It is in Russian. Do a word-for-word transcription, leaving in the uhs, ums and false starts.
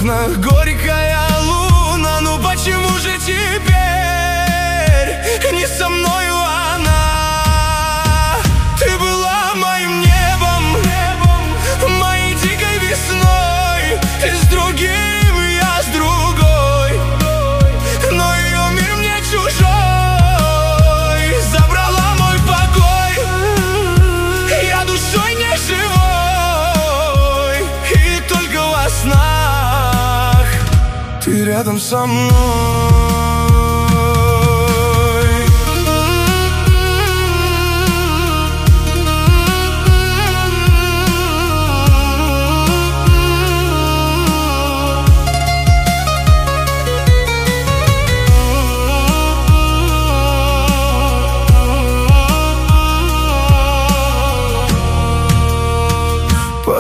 окнах горькая луна. Ну почему же теперь не со мною она? Ты была моим небом, моей дикой весной. Ты с другим, я с другой, но ее мир мне чужой. Забрала мой покой, я душой не живой, и только во снах ты рядом со мной.